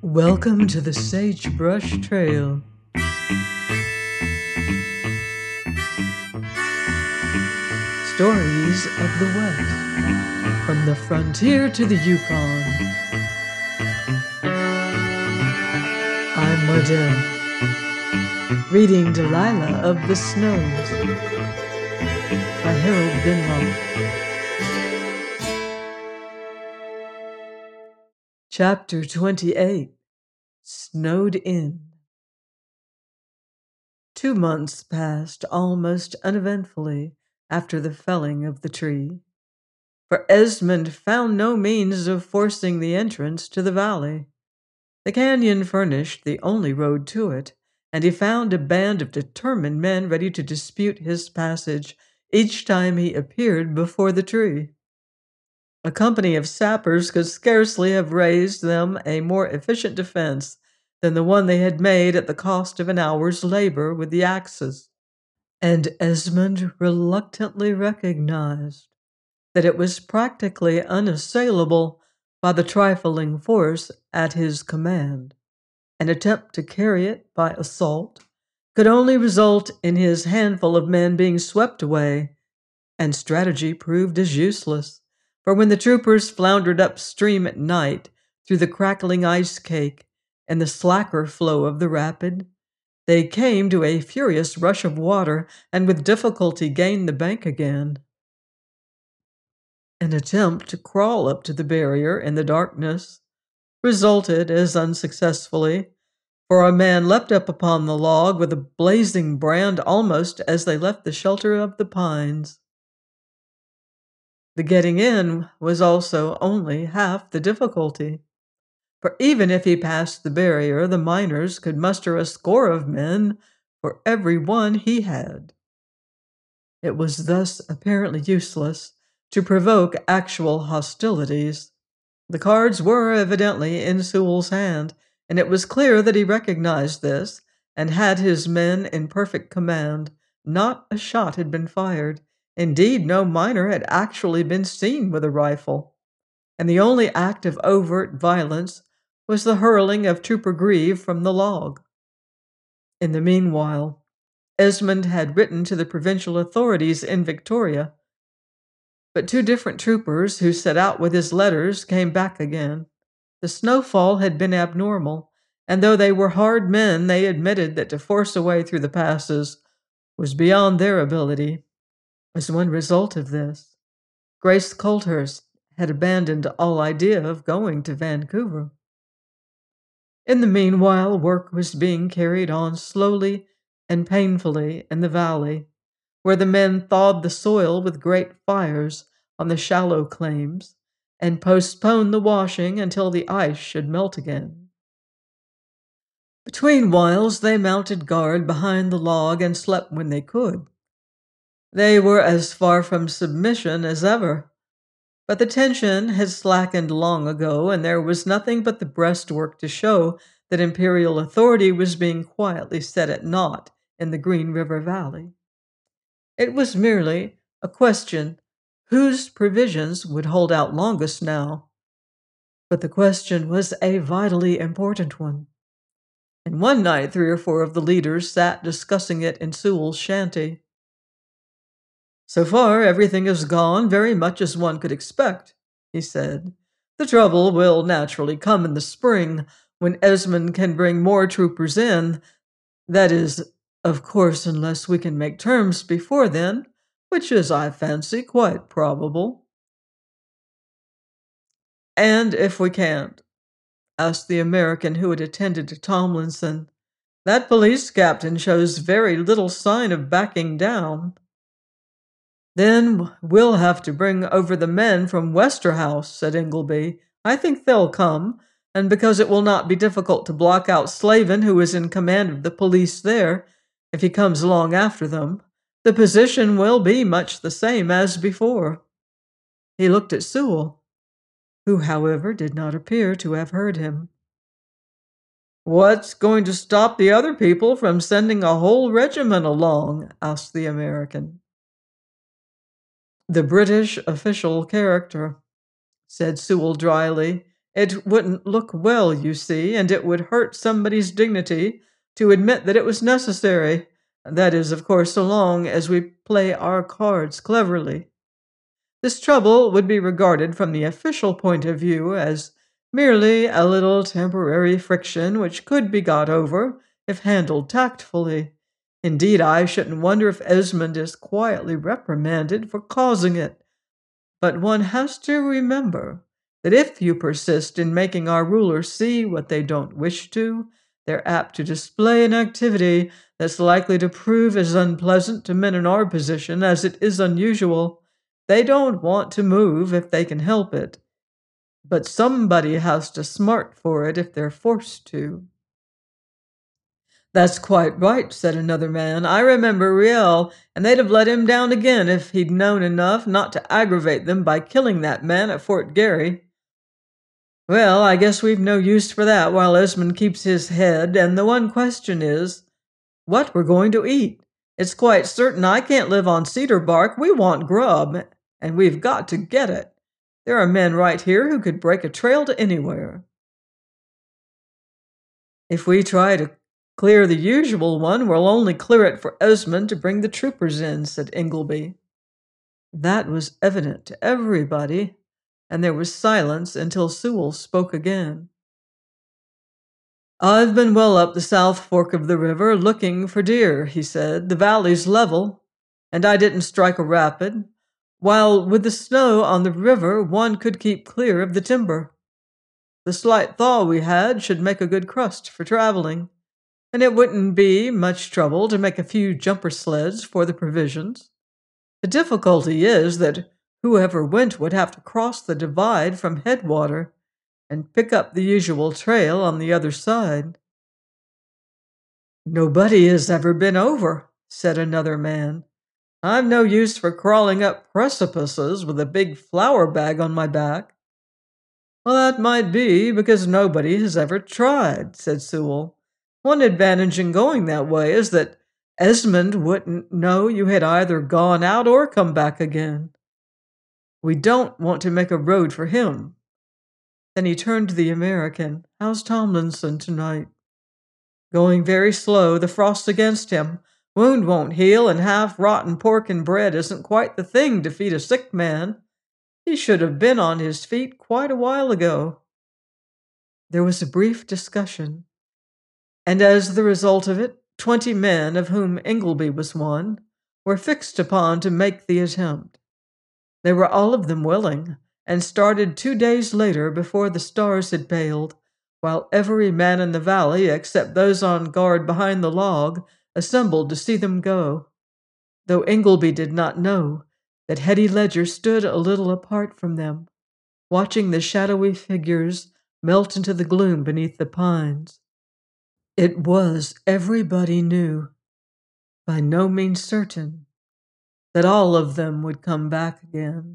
Welcome to the Sagebrush Trail. Stories of the West, from the frontier to the Yukon. I'm Mardell, reading Delilah of the Snows by Harold Binlock. Chapter 28, Snowed In. 2 months passed almost uneventfully after the felling of the tree, for Esmond found no means of forcing the entrance to the valley. The canyon furnished the only road to it, and he found a band of determined men ready to dispute his passage each time he appeared before the tree. A company of sappers could scarcely have raised them a more efficient defense than the one they had made at the cost of an hour's labor with the axes. And Esmond reluctantly recognized that it was practically unassailable by the trifling force at his command. An attempt to carry it by assault could only result in his handful of men being swept away, and strategy proved as useless, for when the troopers floundered upstream at night through the crackling ice cake and the slacker flow of the rapid, they came to a furious rush of water and with difficulty gained the bank again. An attempt to crawl up to the barrier in the darkness resulted as unsuccessfully, for a man leapt up upon the log with a blazing brand almost as they left the shelter of the pines. The getting in was also only half the difficulty, for even if he passed the barrier, the miners could muster a score of men for every one he had. It was thus apparently useless to provoke actual hostilities. The cards were evidently in Sewell's hand, and it was clear that he recognized this and had his men in perfect command. Not a shot had been fired. Indeed, no miner had actually been seen with a rifle, and the only act of overt violence was the hurling of Trooper Grieve from the log. In the meanwhile, Esmond had written to the provincial authorities in Victoria, but 2 different troopers who set out with his letters came back again. The snowfall had been abnormal, and though they were hard men, they admitted that to force a way through the passes was beyond their ability. As one result of this, Grace Colthurst had abandoned all idea of going to Vancouver. In the meanwhile, work was being carried on slowly and painfully in the valley, where the men thawed the soil with great fires on the shallow claims and postponed the washing until the ice should melt again. Between whiles, they mounted guard behind the log and slept when they could. They were as far from submission as ever, but the tension had slackened long ago, and there was nothing but the breastwork to show that imperial authority was being quietly set at naught in the Green River Valley. It was merely a question whose provisions would hold out longest now, but the question was a vitally important one. And one night 3 or 4 of the leaders sat discussing it in Sewell's shanty. "So far, everything has gone very much as one could expect," he said. "The trouble will naturally come in the spring, when Esmond can bring more troopers in. That is, of course, unless we can make terms before then, which is, I fancy, quite probable." "And if we can't?" asked the American who had attended to Tomlinson. "That police captain shows very little sign of backing down." "Then we'll have to bring over the men from Westerhouse," said Ingleby. "I think they'll come, and because it will not be difficult to block out Slavin, who is in command of the police there, if he comes along after them, the position will be much the same as before." He looked at Sewell, who, however, did not appear to have heard him. "What's going to stop the other people from sending a whole regiment along?" asked the American. "The British official character," said Sewell dryly. It wouldn't look well, you see, and it would hurt somebody's dignity to admit that it was necessary. That is, of course, so long as we play our cards cleverly. This trouble would be regarded from the official point of view as merely a little temporary friction which could be got over if handled tactfully. Indeed, I shouldn't wonder if Esmond is quietly reprimanded for causing it. But one has to remember that if you persist in making our rulers see what they don't wish to, they're apt to display an activity that's likely to prove as unpleasant to men in our position as it is unusual. They don't want to move if they can help it, but somebody has to smart for it if they're forced to. That's quite right, said another man. I remember Riel, and they'd have let him down again if he'd known enough not to aggravate them by killing that man at Fort Garry. Well, I guess we've no use for that while Esmond keeps his head, and the one question is, what we're going to eat. It's quite certain I can't live on cedar bark. We want grub, and we've got to get it. There are men right here who could break a trail to anywhere. If we try to clear the usual one, we'll only clear it for Esmond to bring the troopers in, said Ingleby. That was evident to everybody, and there was silence until Sewell spoke again. I've been well up the south fork of the river looking for deer, he said. The valley's level, and I didn't strike a rapid, while with the snow on the river one could keep clear of the timber. The slight thaw we had should make a good crust for traveling, and it wouldn't be much trouble to make a few jumper sleds for the provisions. The difficulty is that whoever went would have to cross the divide from headwater and pick up the usual trail on the other side. Nobody has ever been over, said another man. I've no use for crawling up precipices with a big flour bag on my back. Well, that might be because nobody has ever tried, said Sewell. One advantage in going that way is that Esmond wouldn't know you had either gone out or come back again. We don't want to make a road for him. Then he turned to the American. How's Tomlinson tonight? Going very slow, the frost's against him. Wound won't heal, and half-rotten pork and bread isn't quite the thing to feed a sick man. He should have been on his feet quite a while ago. There was a brief discussion, and as the result of it, 20 men, of whom Ingleby was one, were fixed upon to make the attempt. They were all of them willing, and started 2 days later before the stars had paled, while every man in the valley, except those on guard behind the log, assembled to see them go, though Ingleby did not know that Hetty Ledger stood a little apart from them, watching the shadowy figures melt into the gloom beneath the pines. It was, everybody knew, by no means certain, that all of them would come back again.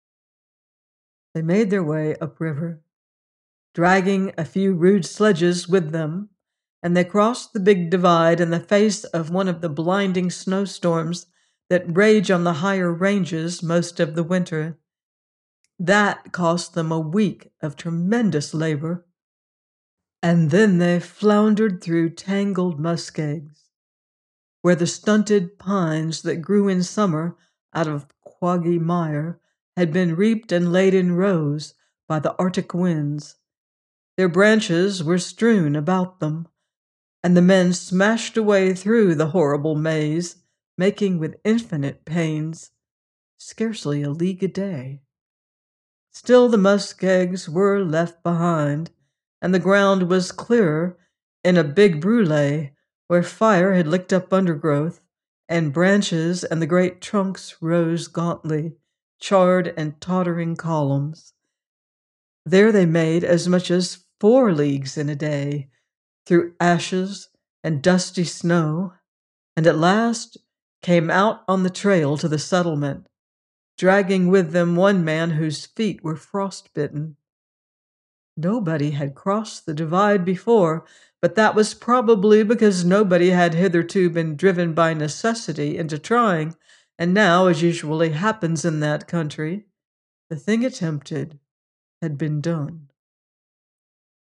They made their way upriver, dragging a few rude sledges with them, and they crossed the big divide in the face of one of the blinding snowstorms that rage on the higher ranges most of the winter. That cost them a week of tremendous labor, and then they floundered through tangled muskegs, where the stunted pines that grew in summer out of quaggy mire had been reaped and laid in rows by the Arctic winds. Their branches were strewn about them, and the men smashed away through the horrible maze, making with infinite pains scarcely a league a day. Still the muskegs were left behind, and the ground was clearer in a big brule where fire had licked up undergrowth, and branches and the great trunks rose gauntly, charred and tottering columns. There they made as much as 4 leagues in a day, through ashes and dusty snow, and at last came out on the trail to the settlement, dragging with them one man whose feet were frostbitten. Nobody had crossed the divide before, but that was probably because nobody had hitherto been driven by necessity into trying, and now, as usually happens in that country, the thing attempted had been done.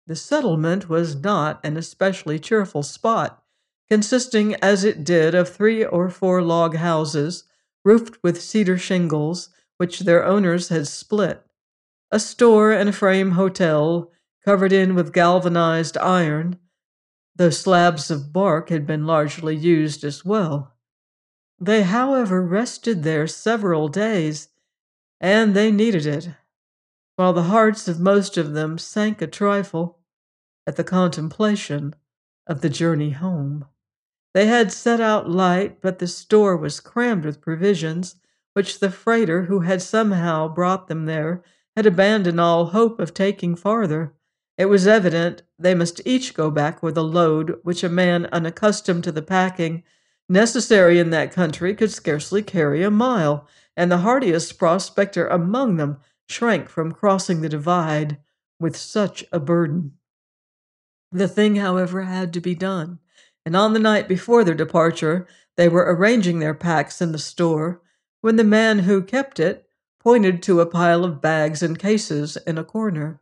The settlement was not an especially cheerful spot, consisting as it did of 3 or 4 log houses, roofed with cedar shingles, which their owners had split, a store and a frame hotel covered in with galvanized iron, though slabs of bark had been largely used as well. They, however, rested there several days, and they needed it, while the hearts of most of them sank a trifle at the contemplation of the journey home. They had set out light, but the store was crammed with provisions, which the freighter who had somehow brought them there had abandoned all hope of taking farther. It was evident they must each go back with a load which a man unaccustomed to the packing necessary in that country could scarcely carry a mile, and the hardiest prospector among them shrank from crossing the divide with such a burden. The thing, however, had to be done, and on the night before their departure, they were arranging their packs in the store when the man who kept it pointed to a pile of bags and cases in a corner.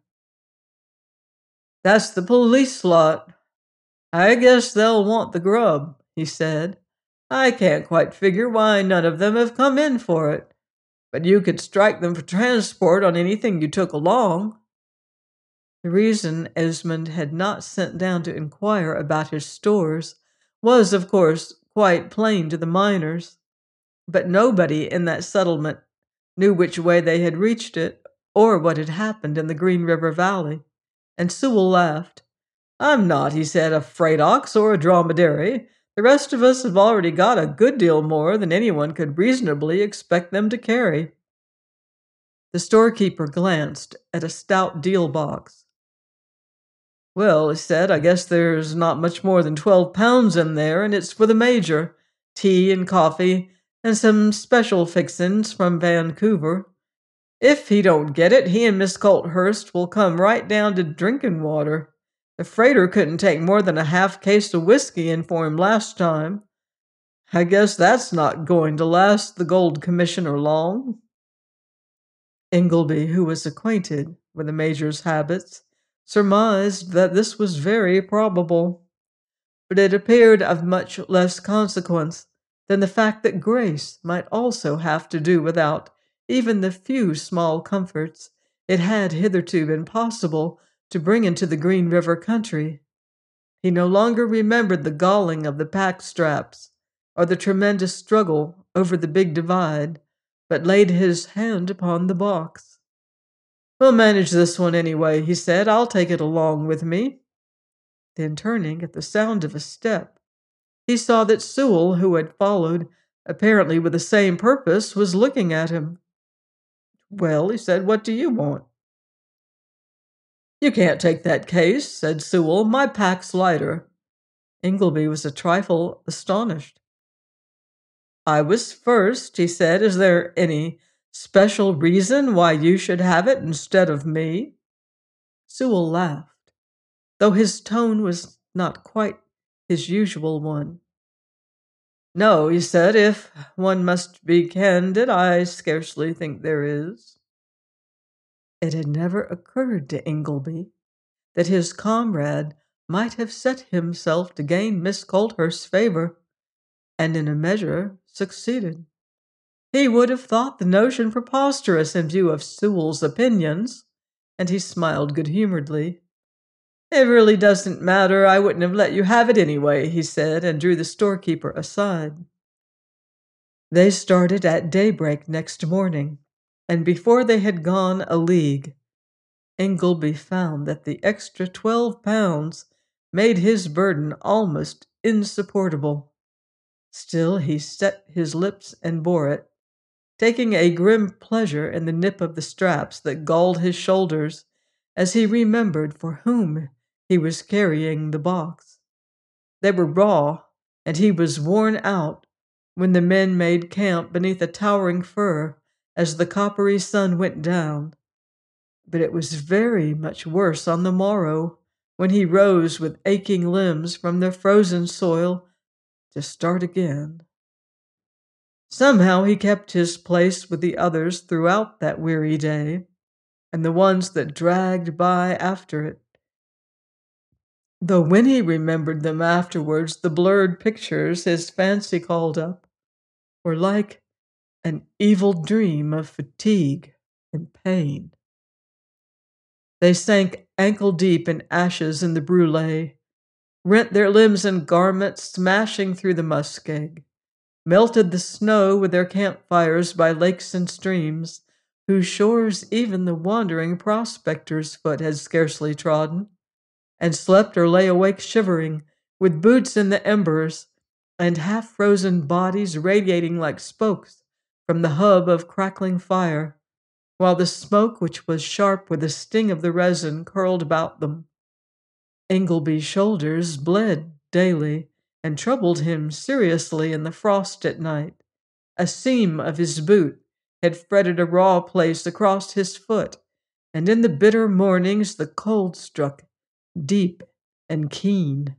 "That's the police lot. I guess they'll want the grub," he said. "I can't quite figure why none of them have come in for it, but you could strike them for transport on anything you took along." The reason Esmond had not sent down to inquire about his stores was, of course, quite plain to the miners, but nobody in that settlement knew which way they had reached it or what had happened in the Green River Valley, and Sewell laughed. "I'm not," he said, "a freight ox or a dromedary. The rest of us have already got a good deal more than anyone could reasonably expect them to carry." The storekeeper glanced at a stout deal box. "Well," he said, "I guess there's not much more than 12 pounds in there, and it's for the Major. Tea and coffee, and some special fixins from Vancouver. If he don't get it, he and Miss Colthurst will come right down to drinking water. The freighter couldn't take more than a half case of whiskey in for him last time. I guess that's not going to last the Gold Commissioner long." Ingleby, who was acquainted with the Major's habits, surmised that this was very probable, but it appeared of much less consequence than the fact that Grace might also have to do without even the few small comforts it had hitherto been possible to bring into the Green River country. He no longer remembered the galling of the pack straps or the tremendous struggle over the big divide, but laid his hand upon the box. "We'll manage this one anyway," he said. "I'll take it along with me." Then, turning at the sound of a step, he saw that Sewell, who had followed, apparently with the same purpose, was looking at him. "Well," he said, "what do you want?" "You can't take that case," said Sewell. "My pack's lighter." Ingleby was a trifle astonished. "I was first," he said. "Is there any special reason why you should have it instead of me?" Sewell laughed, though his tone was not quite his usual one. "No," he said, "if one must be candid, I scarcely think there is." It had never occurred to Ingleby that his comrade might have set himself to gain Miss Colthurst's favor, and in a measure succeeded. He would have thought the notion preposterous in view of Sewell's opinions, and he smiled good-humoredly. "It really doesn't matter. I wouldn't have let you have it anyway," he said, and drew the storekeeper aside. They started at daybreak next morning, and before they had gone a league, Ingleby found that the extra 12 pounds made his burden almost insupportable. Still, he set his lips and bore it, taking a grim pleasure in the nip of the straps that galled his shoulders as he remembered for whom he was carrying the box. They were raw, and he was worn out when the men made camp beneath a towering fir as the coppery sun went down. But it was very much worse on the morrow, when he rose with aching limbs from the frozen soil to start again. Somehow he kept his place with the others throughout that weary day, and the ones that dragged by after it. though when he remembered them afterwards, the blurred pictures his fancy called up were like an evil dream of fatigue and pain. They sank ankle deep in ashes in the brûlée, rent their limbs and garments, smashing through the muskeg, melted the snow with their campfires by lakes and streams, whose shores even the wandering prospector's foot had scarcely trodden, and slept or lay awake shivering, with boots in the embers, and half-frozen bodies radiating like spokes from the hub of crackling fire, while the smoke, which was sharp with the sting of the resin, curled about them. Ingleby's shoulders bled daily and troubled him seriously in the frost at night. A seam of his boot had fretted a raw place across his foot, and in the bitter mornings the cold struck deep and keen.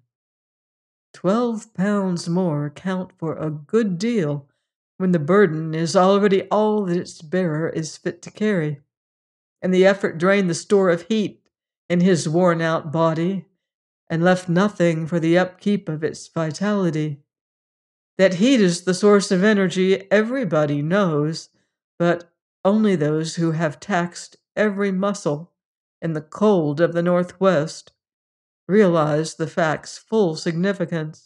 12 pounds more count for a good deal when the burden is already all that its bearer is fit to carry, and the effort drained the store of heat in his worn-out body and left nothing for the upkeep of its vitality. That heat is the source of energy everybody knows, but only those who have taxed every muscle in the cold of the Northwest realize the fact's full significance.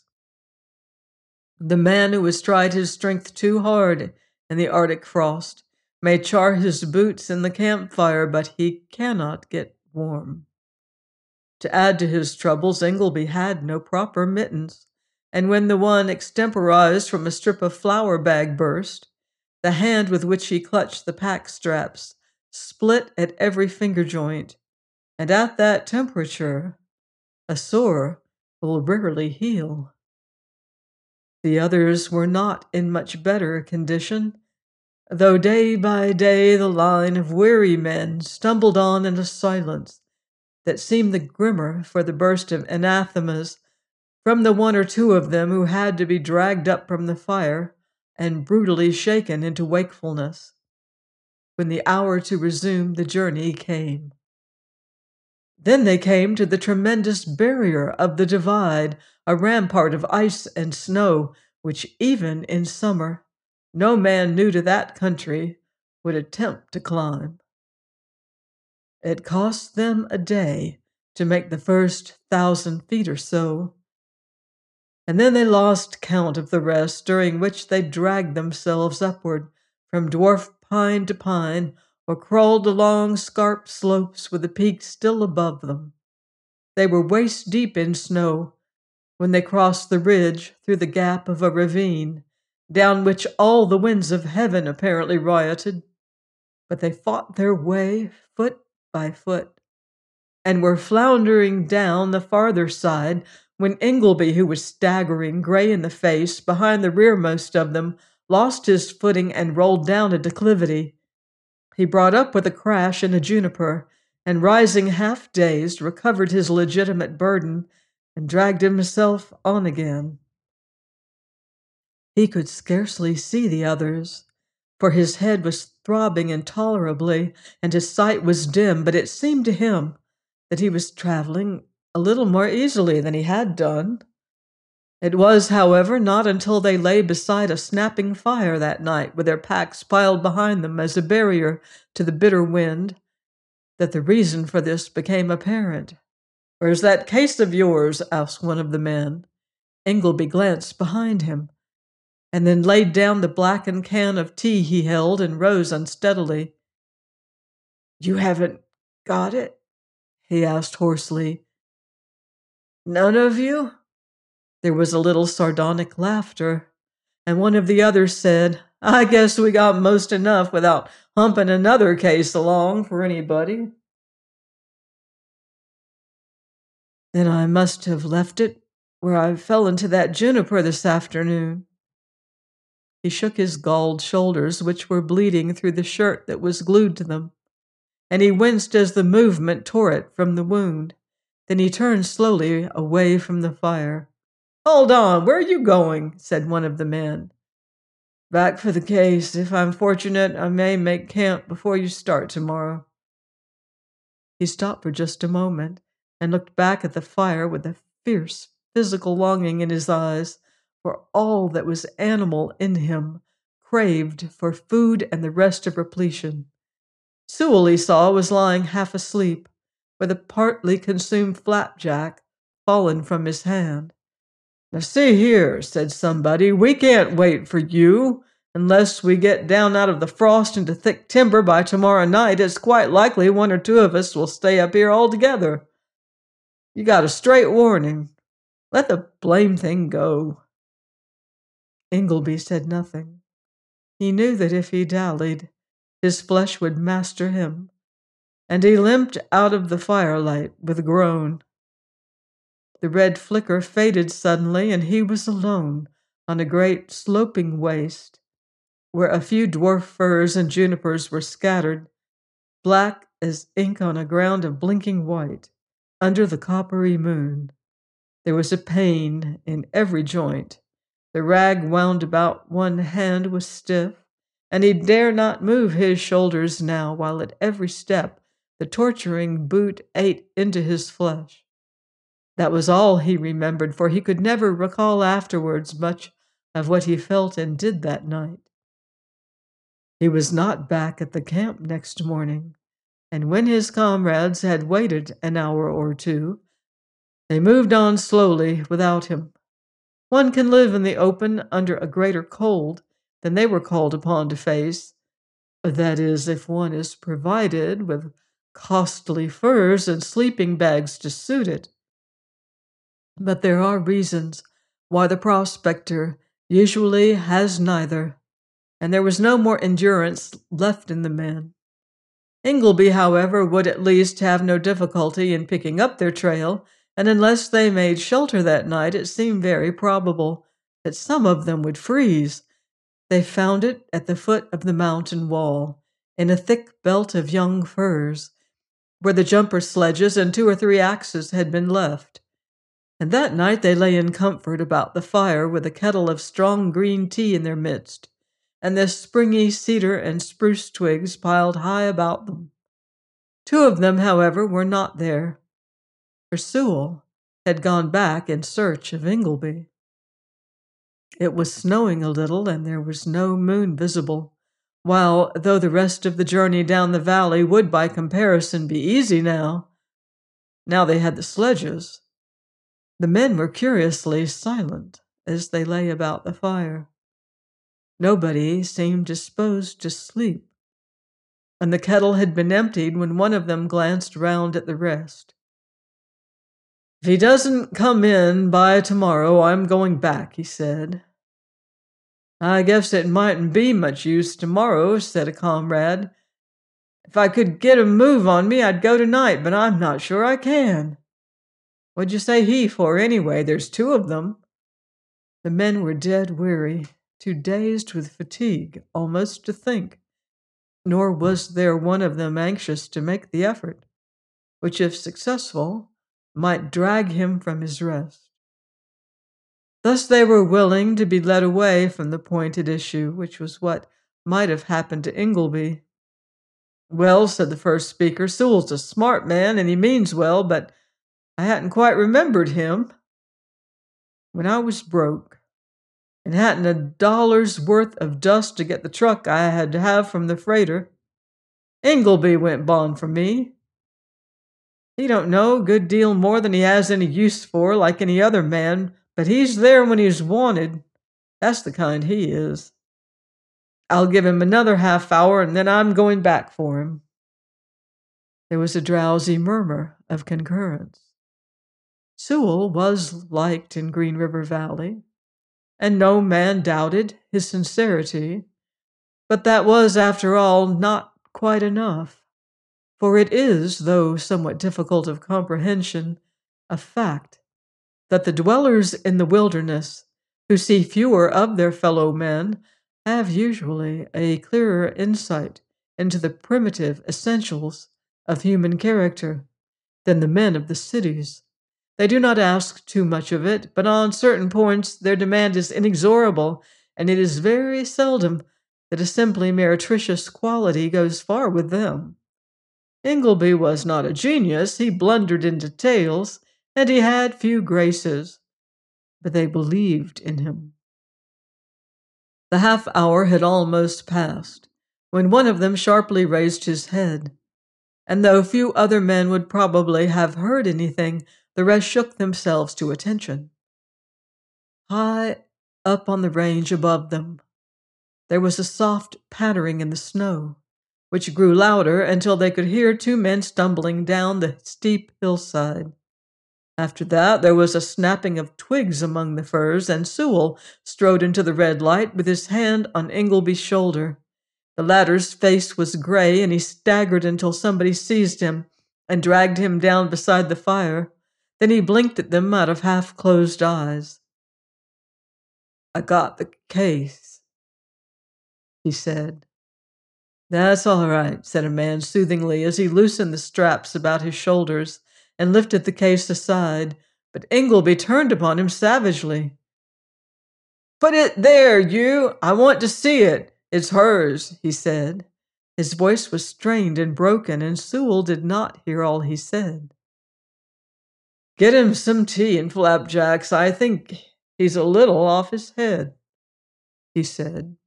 The man who has tried his strength too hard in the Arctic frost may char his boots in the campfire, but he cannot get warm. To add to his troubles, Ingleby had no proper mittens, and when the one extemporized from a strip of flour bag burst, the hand with which he clutched the pack straps split at every finger joint, and at that temperature, a sore will rarely heal. The others were not in much better condition, though day by day the line of weary men stumbled on in a silence that seemed the grimmer for the burst of anathemas from the one or two of them who had to be dragged up from the fire and brutally shaken into wakefulness when the hour to resume the journey came. Then they came to the tremendous barrier of the divide, a rampart of ice and snow, which even in summer no man new to that country would attempt to climb. It cost them a day to make the first 1,000 feet or so, and then they lost count of the rest, during which they dragged themselves upward from dwarf pine to pine, or crawled along scarp slopes with the peaks still above them. They were waist deep in snow when they crossed the ridge through the gap of a ravine, down which all the winds of heaven apparently rioted, but they fought their way foot by foot, and were floundering down the farther side when Ingleby, who was staggering, gray in the face, behind the rearmost of them, lost his footing and rolled down a declivity. He brought up with a crash in a juniper, and rising half-dazed, recovered his legitimate burden and dragged himself on again. He could scarcely see the others, for his head was throbbing intolerably and his sight was dim, but it seemed to him that he was traveling a little more easily than he had done. It was, however, not until they lay beside a snapping fire that night, with their packs piled behind them as a barrier to the bitter wind, that the reason for this became apparent. "Where's that case of yours?" asked one of the men. Ingleby glanced behind him, and then laid down the blackened can of tea he held and rose unsteadily. "You haven't got it?" he asked hoarsely. "None of you?" There was a little sardonic laughter, and one of the others said, "I guess we got most enough without humping another case along for anybody." "Then I must have left it where I fell into that juniper this afternoon." He shook his galled shoulders, which were bleeding through the shirt that was glued to them, and he winced as the movement tore it from the wound. Then he turned slowly away from the fire. "Hold on, where are you going?" said one of the men. "Back for the case. If I'm fortunate, I may make camp before you start tomorrow." He stopped for just a moment and looked back at the fire with a fierce physical longing in his eyes, for all that was animal in him craved for food and the rest of repletion. Sewell, he saw, was lying half asleep, with a partly consumed flapjack fallen from his hand. "Now see here," said somebody, "we can't wait for you. Unless we get down out of the frost into thick timber by tomorrow night, it's quite likely one or two of us will stay up here altogether. You got a straight warning. Let the blame thing go." Ingleby said nothing. He knew that if he dallied, his flesh would master him, and he limped out of the firelight with a groan. The red flicker faded suddenly, and he was alone on a great sloping waste, where a few dwarf firs and junipers were scattered, black as ink on a ground of blinking white, under the coppery moon. There was a pain in every joint. The rag wound about one hand was stiff, and he dare not move his shoulders now, while at every step the torturing boot ate into his flesh. That was all he remembered, for he could never recall afterwards much of what he felt and did that night. He was not back at the camp next morning, and when his comrades had waited an hour or two, they moved on slowly without him. One can live in the open under a greater cold than they were called upon to face, that is, if one is provided with costly furs and sleeping bags to suit it. But there are reasons why the prospector usually has neither, and there was no more endurance left in the men. Ingleby, however, would at least have no difficulty in picking up their trail, and unless they made shelter that night, it seemed very probable that some of them would freeze. They found it at the foot of the mountain wall, in a thick belt of young firs, where the jumper sledges and 2 or 3 axes had been left. And that night they lay in comfort about the fire with a kettle of strong green tea in their midst, and the springy cedar and spruce twigs piled high about them. 2 of them, however, were not there, for Sewell had gone back in search of Ingleby. It was snowing a little, and there was no moon visible, while, though the rest of the journey down the valley would by comparison be easy now they had the sledges, the men were curiously silent as they lay about the fire. Nobody seemed disposed to sleep, and the kettle had been emptied when one of them glanced round at the rest. "If he doesn't come in by tomorrow, I'm going back," he said. "I guess it mightn't be much use tomorrow," said a comrade. "If I could get a move on me, I'd go tonight, but I'm not sure I can." "What'd you say he for, anyway? There's 2 of them." The men were dead weary, too dazed with fatigue almost to think, nor was there one of them anxious to make the effort, which, if successful, might drag him from his rest. Thus they were willing to be led away from the point at issue, which was what might have happened to Ingleby. "Well," said the first speaker, "Sewell's a smart man, and he means well, but I hadn't quite remembered him. When I was broke, and hadn't $1's worth of dust to get the truck I had to have from the freighter, Ingleby went bond for me. He don't know a good deal more than he has any use for, like any other man, but he's there when he's wanted. That's the kind he is. I'll give him another half hour, and then I'm going back for him." There was a drowsy murmur of concurrence. Sewell was liked in Green River Valley, and no man doubted his sincerity, but that was, after all, not quite enough, for it is, though somewhat difficult of comprehension, a fact that the dwellers in the wilderness, who see fewer of their fellow men, have usually a clearer insight into the primitive essentials of human character than the men of the cities. They do not ask too much of it, but on certain points their demand is inexorable, and it is very seldom that a simply meretricious quality goes far with them. Ingleby was not a genius. He blundered in details, and he had few graces, but they believed in him. The half hour had almost passed when one of them sharply raised his head, and though few other men would probably have heard anything, the rest shook themselves to attention. High up on the range above them, there was a soft pattering in the snow, which grew louder until they could hear two men stumbling down the steep hillside. After that, there was a snapping of twigs among the firs, and Sewell strode into the red light with his hand on Ingleby's shoulder. The latter's face was gray, and he staggered until somebody seized him and dragged him down beside the fire. Then he blinked at them out of half-closed eyes. "I got the case," he said. "That's all right," said a man soothingly as he loosened the straps about his shoulders and lifted the case aside, but Ingleby turned upon him savagely. "Put it there, you! I want to see it. It's hers," he said. His voice was strained and broken, and Sewell did not hear all he said. "Get him some tea and flapjacks. I think he's a little off his head," he said.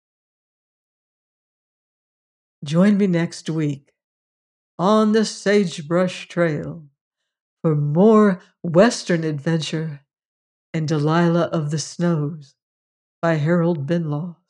Join me next week on the Sagebrush Trail for more Western adventure in Delilah of the Snows by Harold Binlaw.